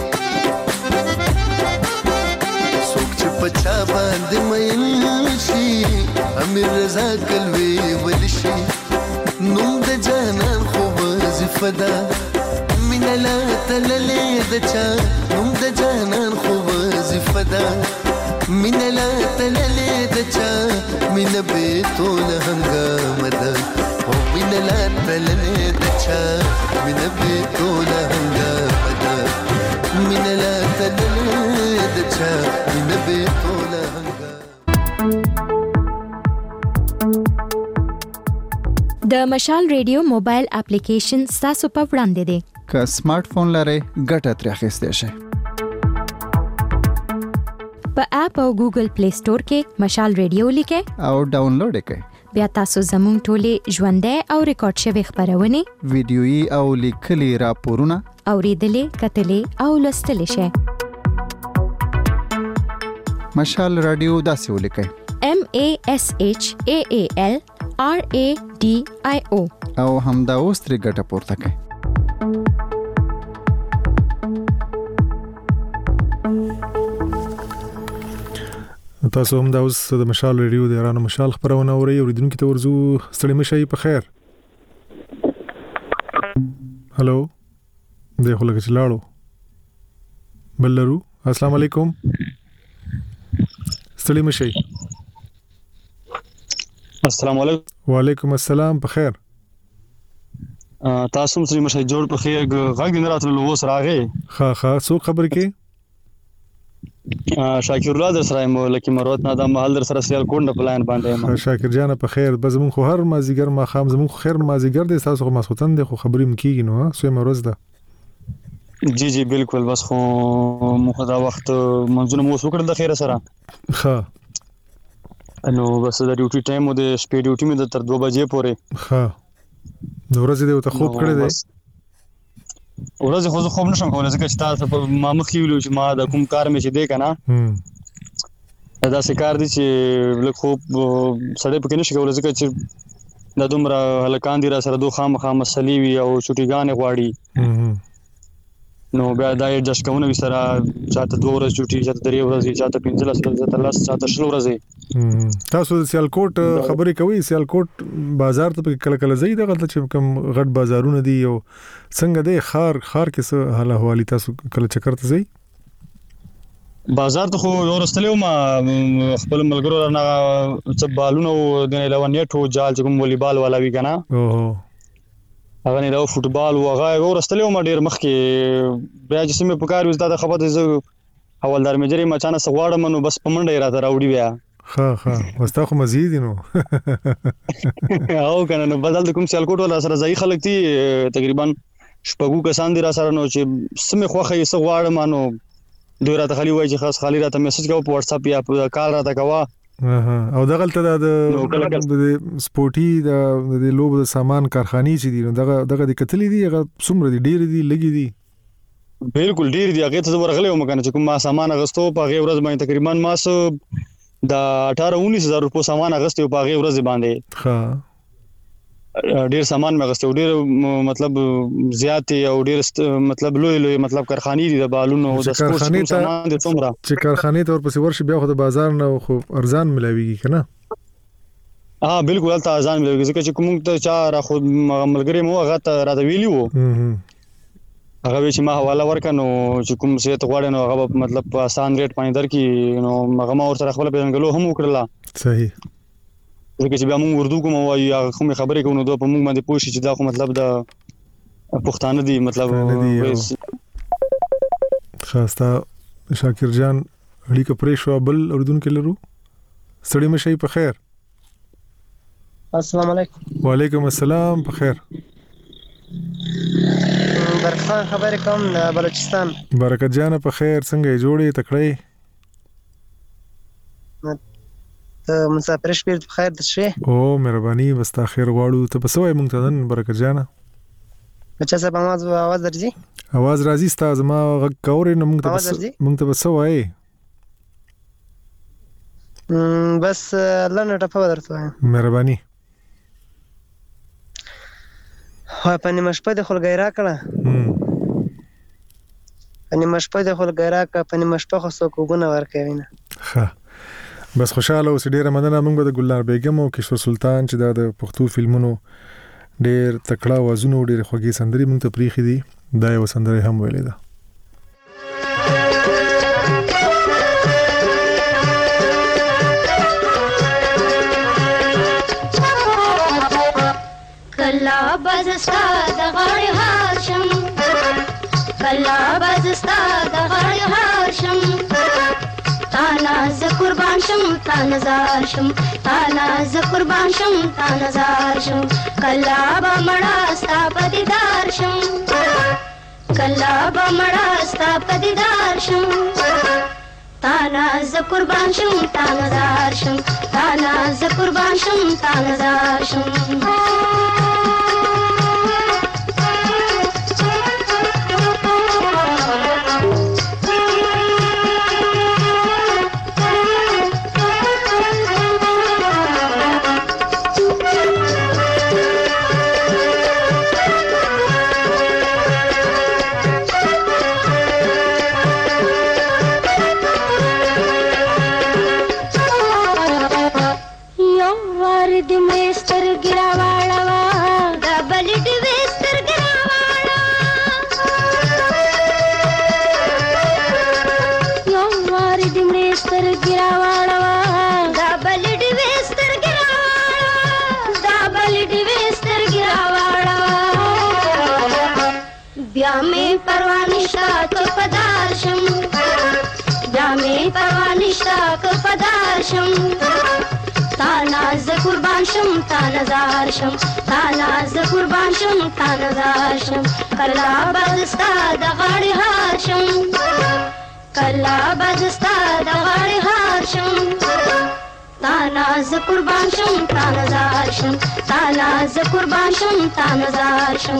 څوک چې پچا باندې مېل شي امیر رضا قلبي ولشي نوم د جانان خو وظیفه ده مینلا تللې دچا نوم د جانان خو وظیفه ده مینلا تللې دچا مين به تول هنګام ده او مینلا تللې دچا مين به تول هنګام ده مینلا تللې دچا مين به تول هنګام. د مشال ریډیو موبایل اپلیکیشن تاسو په وړاندې دی. که سمارټ فون لرئ ګټه ترې اخیستی شئ. په اپ او ګوګل پلی سٹور کې مشال ریډیو لیکئ او ډاونلوډ کړئ. بیا تاسو زموږ ټولې ژوندۍ او ریکارډ شوی خبرونه ویډیويي او لیکلي راپورونه اوریدلې کتلې او لوستلې شئ. مشال رادیو داسې ولیکئ MASHAALRADIO او همدا اوس ترې ګټه پورته کړئ. تاسو هم دا اوس د مشال ریډیو د ایران مشال خبرونه اورئ. اوریدونکو ته ورزو ستړي مشي په خیر. هالو د خلک چلاړو بلرو السلام علیکم ستړي مشي. السلام علیکم. وعلیکم السلام په خیر. تاسو هم ستړي مشي جوړ په خیر. غږ نه راتلو وس راغې. ها څو خبر کې شاکر الله در سره مو لکه مروت نه د محل در سره سیال کونډه پلان باندې شاکر جان په خیر. بس زمون خو هر مازیګر ما خام زمون خو خیر مازیګر دي تاسو خو مسوتن دي خو خبرې مکیږي نو سوی مروز ده. جی بالکل. بس خو مخ دا وخت منځونه مو وکړل د خیر سره. ها نو بس د ډیوټي ټایم مو د شپې ډیوټي مې د تر 2 بجې پورې. ها د ورځې د ته خوب کړی دی. ورځ خو خوب نشم کولای ځکه چې تاسو په ما مخې ویلو چې ما د کوم کار مې چې دی کنه دا څه کار دي چې لکه خوب سړی پکې نشي کولای ځکه چې د دومره هلکان دي را سره دوه خامخا مسلې وي او چټیګانې غواړي نو بیا دا ایډجسټ کوونه وي سره چاته 2 ورځې چټي چاته 3 ورځې چاته 15 ورځې چاته 10 چاته 20 ورځې تاسو د سیالکوټ خبرې کوي سیالکوټ بازار ته کله کله زید غلطه چې کوم غټ بازارونه دي او څنګه د خار کې څه حاله حوالی تاسو کله چکر ته زی بازار ته خو ورستلو ما خپل ملګرو نه څه بالونه د علاوه نیټو جال چې کوم والیبال والا وی کنه هغه نه د فوټبال وغه ورستلو ما ډیر مخ کې بیا چې سمې پکار وځه د خبره زه حوالدار مجری مچانه سغواړم نو بس پمنډه راته راوړي بیا ها وستا خو مزید نو او کنه نو بدل د کوم سیالکوټ ولا سره ځای خلک دي تقریبا شپږو کسان دي را سره نو چې سمې خوخه یې سغواړم نو دوی راته خالي وای چې خاص خالي راته میسج کوو په واتس اپ یا په کال راته کوا او دغلته د سپورټي د لوب د سامان کارخانې چې دي دغه د کتلې دي هغه څومره دي ډېر دي لګي دي بالکل ډېر دي هغه ته ورغلې و مکنه چې کوم ما سامان اغستو په هغه ورځ باندې تقریبا ما سو د 18-19 هزار روپو سامان اغستو په هغه ورځ باندې ها ډیر سامان مغستو ډیر مطلب زیات او ډیر مطلب لوی مطلب کارخانې دي د بالونو او د سپورټ سامان د څومره چې کارخانې تور پسې ورشي بیا خو د بازار نه خو ارزان ملاويږي کنه بالکل البته ارزان ملاويږي ځکه چې کوم ته چا را خو ملګری مو هغه ته را ویلی وو هغه چې ما حواله ورکنو چې کوم څه ته غواړي نو هغه مطلب په آسان ریټ باندې درکې نو هغه ما ورته خپل پیژنګلو هم وکړه صحیح ځکه چې بیا موږ اردو کوم وایي هغه کوم خبرې کوو نو دوی په موږ باندې پوښي چې دا خو مطلب د پښتانه دي مطلب خاصه شاکر جان اړیکه پرې شو بل اردو کې لرو سړی مشي په خیر السلام علیکم وعلیکم السلام په خیر برکت خبرې کوم د بلوچستان برکت جان په خیر څنګه جوړې تکړه مسافر شپې په خیر د شي او مهرباني وستا خیر غواړو ته په سوې مونږ ته نن برکت جان بچا صاحب आवाज درځي आवाज راځي ستاسو ما غږ کورې نو مونږ ته په سوې بس لنه ټپه درته مهرباني هو په نیمه شپه د خلګیرا کړه په نیمه شپه د خلګیرا کړه په نیمه شپه خو څوک وګونه ورکوي نه ښه بس خوشاله اوسې ډیره مننه موږ د ګلنار بیگم او کشور سلطان چې د پښتو فلمونو ډیر تکړه وازونه ډیر خوږی سندري موږ ته پریخي دي دا یو سندره هم ویلې ده کلا بزستا د غړې هاشم کلا بزستا د غړې هاشم تانا ز قربان شم تانا زار شم تانا ز قربان شم تانا زار شم کلا با مړا ستا پدیدار شم کلا با مړا ستا پدیدار شم تانا ز قربان شم تانا زار شم تانا ز قربان شم تانا زار شم تانا ز قربان شم تانا زار شم تانا ز قربان شم تانا زار شم کلا بزستا د غړې هاشم کلا بزستا د غړې هاشم تانا ز قربان شم تانا زار شم تانا ز قربان شم تانا زار شم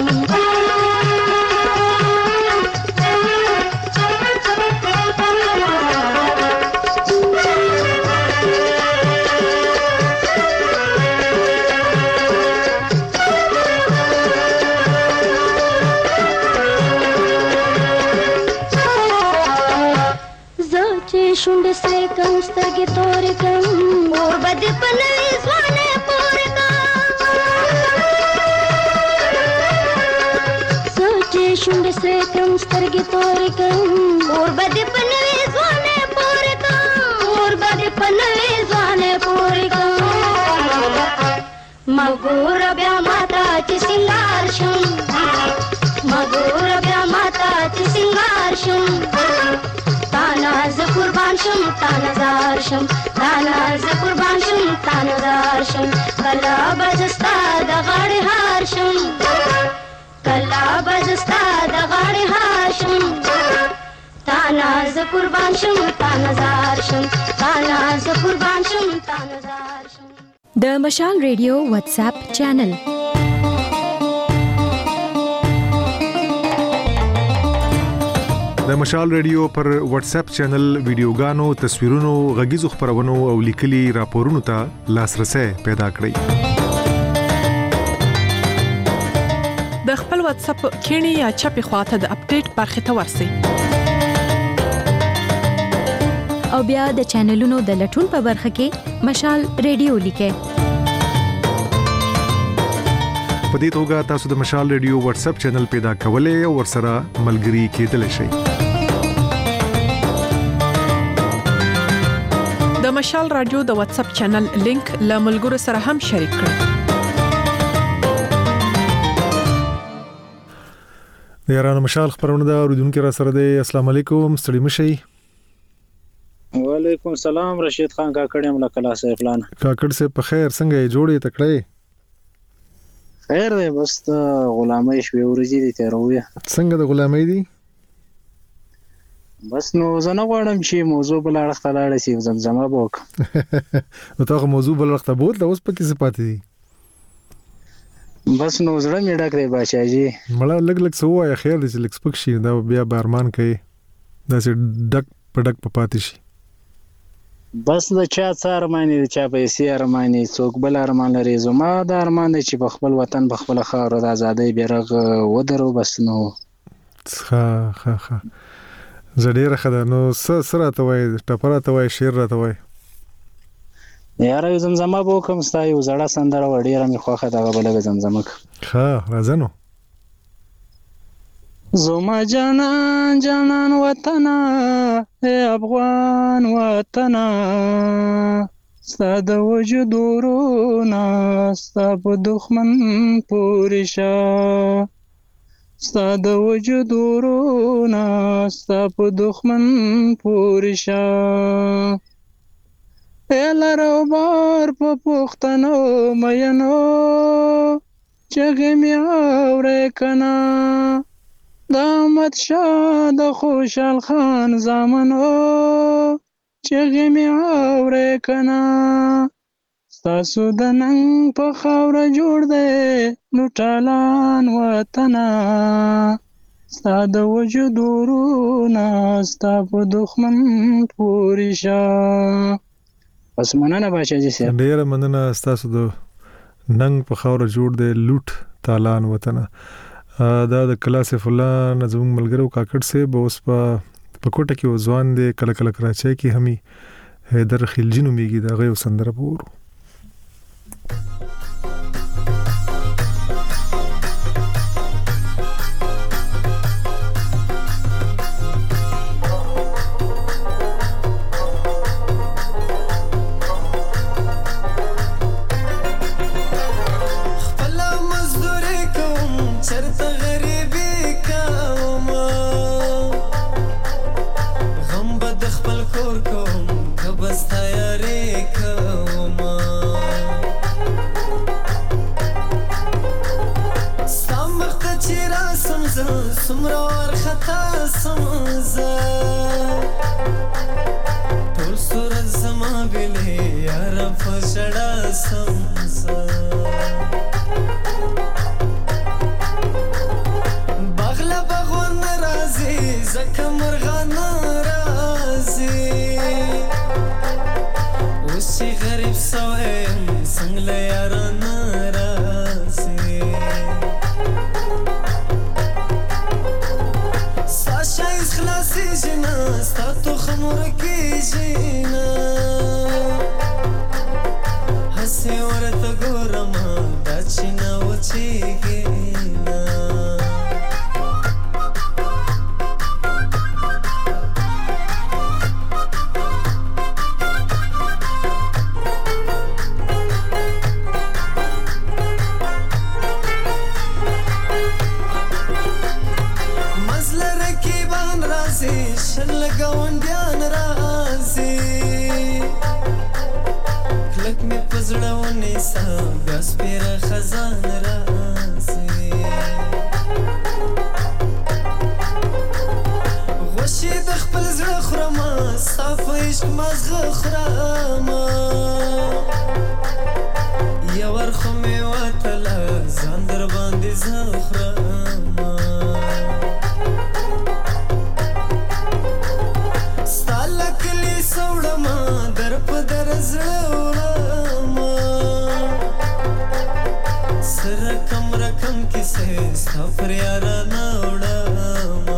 سترګې تورې کړم اور به دې په نوې ځوانۍ پورې کړم سوچې شونډې سرې کړم سترګې تورې کړم اور به دې په نوې ځوانۍ پورې کړم اور به دې په نوې ځوانۍ پورې کړم مګور بیا ماته چې سینګار شم مګور بیا ماته چې سینګار شم تانا ز قربان شم تانا زار شم تانا ز قربان شم تانا زار شم کلا بزستا د غاړې هار شم کلا بزستا د غاړې هار شم تانا ز قربان شم تانا زار شم تانا ز قربان شم تانا زار شم د مشال ریډیو واتس اپ چینل د مشال ریډیو پر واتس اپ چینل ویډیوګانو تصویرونو غږیزو خبرونو او لیکلي راپورونو ته لاسرسي پیدا کړئ د خپل واتس اپ کینی یا چپی خواته د اپډیټ برخه ته ورسئ او بیا د چینلونو د لټون په برخه کې مشال ریډیو لیکئ په دې توګه تاسو د مشال ریډیو واتس اپ چینل پیدا کولای او ورسره ملګري کېدلی شئ د مشال رادیو د واتس اپ چینل لینک له ملګرو سره هم شریک کړئ د یارانو مشال خبرونه دا اوریدونکو را سره دی السلام علیکم ستړي مشئ وعلیکم السلام رشید خان کاکړم له کلا سیف لان کاکړ سے په خیر څنګه جوړې تکړه خیر دی بس غلامۍ شوې ورځې دي تیروي څنګه د غلامۍ دي بس نو زه نه غواړم چې موضوع بل اړخ ته لاړ شي زمزمه وک نو تاسو موضوع بل اړخ ته بوت اوس پکې څه پاتې دي بس نو زړه مې ډک دی بچاجي مړه لګ سوای خیر دې لګ سپک شي دا بیا بارمان کوي دا چې ډک پډک پاتې شي بس د چا څار معنی د چا پیسې ارمانی څوک بل ارمان لري زما د ارمان چې په خپل وطن په خپل خاور د ازادۍ بیرغ ودرو بس نو ښه زړه خدا نو سره ته وای ټپره ته وای شعر راته وای یاره زمزمه بو کوم ستایو زړه سندره وړي مې خوخه دغه بلګه زمزمه ښه راځنو زما جانان جانان وطن اے افغان وطن ستاد وجود ورونه ستاب دښمن پورشا ستاد وجود ورونه ستاب دښمن پورشا لرو بار په پښتنو مینو چغې مې اورې کنا د احمد شاه د خوشحال خان زامنو چغې مې اورې کنا ستاسو د ننګ په خاوره جوړ دی نو ټالان وطنه ستا د وجود ورونه ستا په دښمن پورې شه بس مننه باچاجي صاحب ډیره مننه ستاسو د ننګ په خاوره جوړ دی لوټ تالان وطنه دا د کلاس فلان زموږ ملګرو کاکړ سے به اوس په کوټه کې وځوان دی کله کله کراچۍ کې همي حیدر خلجی نومېږي دا غو سندره پورو سمرار خطا سمزا ټول صورت زما بلې یار فشړا سمزا بغلا بغون رازي زکه مرغان رازي وشي غریب سوې څنګه یار ناراضي خلاصي جنا ستا تو خمر کی جنا شل گاونډیان راځي کلک می پزړه ونیسا بیا سپیره خزان راځي غوښې د خپل زړه خورمه ستا په عشق مازغه خورمه یو ور خو مې وتله ځان در باندې زه خورمه ستا له کلي سوړمه در په در زړه وړمه څه رقم رقم کیسې ستا پر یارانه وړمه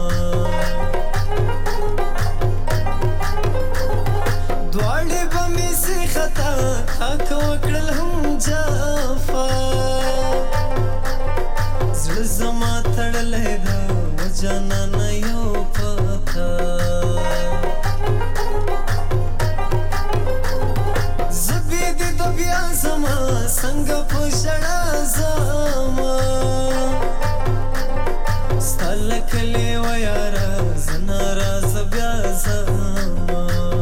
دواړې به مې سي خطا تا که وکړل هم جافا زړه زما تړلی ده و جانانه یو پتا زه بېدې د بیا زما څنګه په ژړا زما ستا له کلي و یاره زه ناراضه بیا زما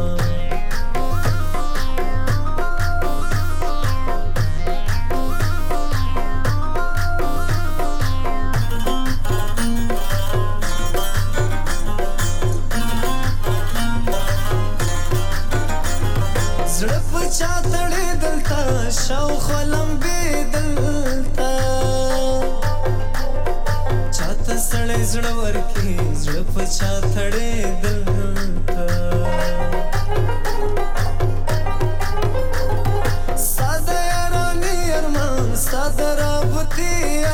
زړه په چا تړې دلته شاوخوا لمبې دلته چاته سړی زړه ورکړي زړه په چا تړې دلته ستا د یارانې ارمان ستا د رابطې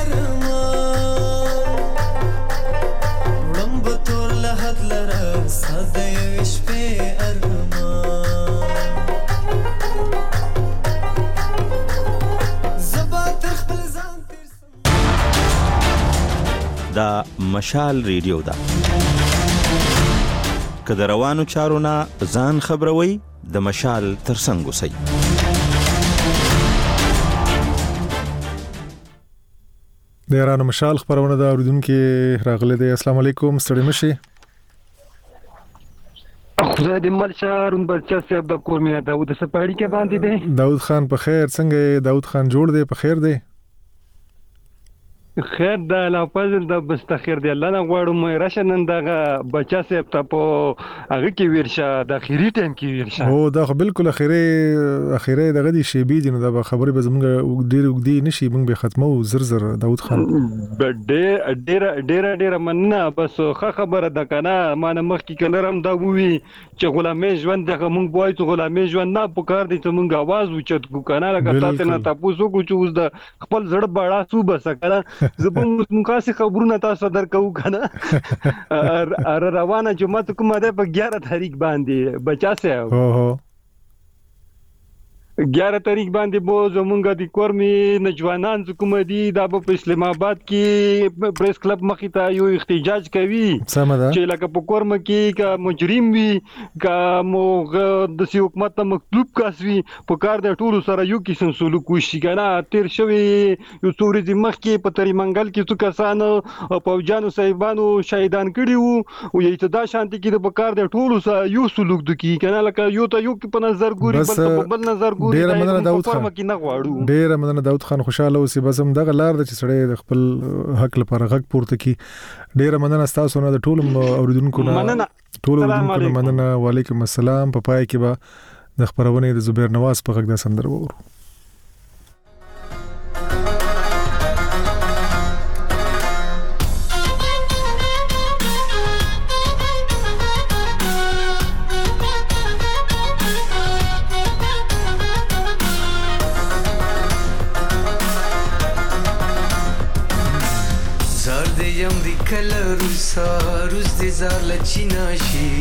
ارمان وړم به تور له حد لره ستا د یوې شپې ارمان دا مشال ریډیو ده که د روانو چارو نه ځان خبروي د مشال ترڅنګ اوسئ د ایران مشال خبرونه د اوریدونکو راغله دی. السلام علیکم ستړي مشي خدای دې مل شهرون بچا صاحب د کور مې داوود سپاړي کې باندې دی. داوود خان په خیر څنګه داوود خان جوړ دی په خیر دی خیر د لا فضل د بستخیر دی الله نه غواړم راشنن دغه بچا صاحب ته په هغه کې ورشه د اخیری ټیم کې ورشه هو دا بالکل اخیری دغه دی شی بي دي نو دا خبرې به زموږ وګدي نشي موږ به ختمو زر داوود خان ډېر مننه بس خه خبره ده کنه ما نه مخ کې کلرم دا وی چې غلامي ژوند دغه موږ وایو چې غلامي ژوند نه پکار دي چې موږ आवाज وچت کو کنه لکه تاسو نه تاسو کو چې اوس د خپل زړه بڑا صوبه سکه زبون مکاسي خبرونه تاسو درکو کنه روانه جمعه کومه ده په 11 تاریخ باندې بچا سه 11 تاریخ باندې بو زمونږ د کورمي نجوانان کوم دي د په اسلام آباد کې پریس کلب مخې ته یو احتجاج کوي چې لکه په کورم کې کا مجرم وي کا موغ د سی حکومت ته مطلوب کاسوي په کار د ټولو سره یو کیسه سلوک وشي کنه تیر شوی یو څوري د مخ کې په تری منګل کې څو کسانو پوجانو صاحبانو شهیدان کړي وو او یې ته شانتي کې د کار د ټولو سره یو سلوک دکی کنه لکه یو ته یو په نظر ګوري بل نظر ډیر مننه داوود خان خوشاله اوسې بس هم دغه لار د چې سړی د خپل حق لپاره غږ پورته کی. ډیر مننه تاسو نه د ټول اوریدونکو نه مننه. وعلیکم السلام. په پای کې به د خبرونه د زبیر نواز په غږ د سندر وورو. روز دې زار لچینا شي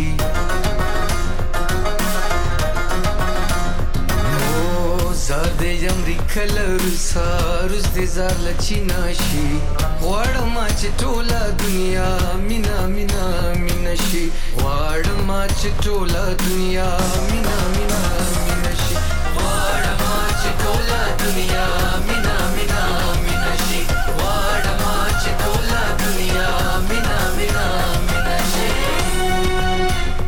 زار دې یم دې کلر روز دې زار لچینا شي غواړم چې ټوله دنیا مینا مینا مینا شي غواړم چې ټوله دنیا مینا مینا مینا شي غواړم چې ټوله دنیا مینا مینا مینا شي غواړم چې ټوله دنیا مینا مینا مینا شي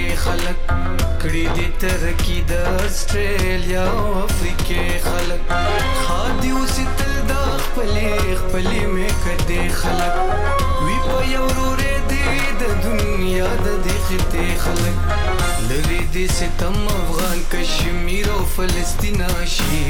خلک کړي دي ترقی د استرالیا او افریقې خلک خادي وسیتل د خپلې مې کده خلک وی په یو ورې دي د دنیا د دخته خلک لری دي ستم افغان کشمیر او فلسطین شي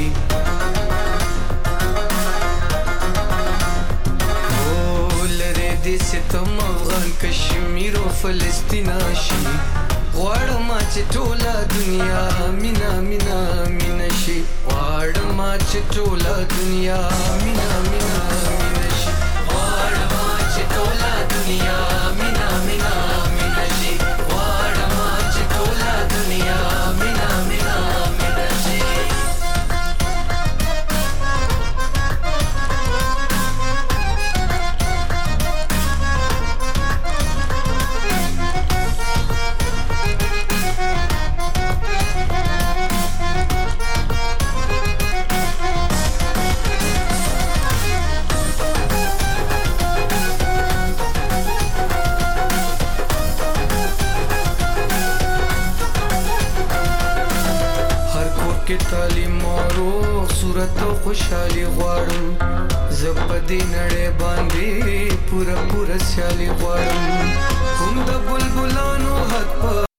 دې ستم افغان کشمیر او فلسطین شي غواړم چې ټوله دنیا مینا مینا مینا شي غواړم چې ټوله دنیا مینا مینا مینا شي غواړم چې ټوله دنیا مینا مینا مینا شي غواړم چې ټوله دنیا مینا مینا مینا شي تعلیم او صورت او خوشحالي غواړم زپدې نړۍ باندې پورا سیالي غواړم هم د بلبلانو حق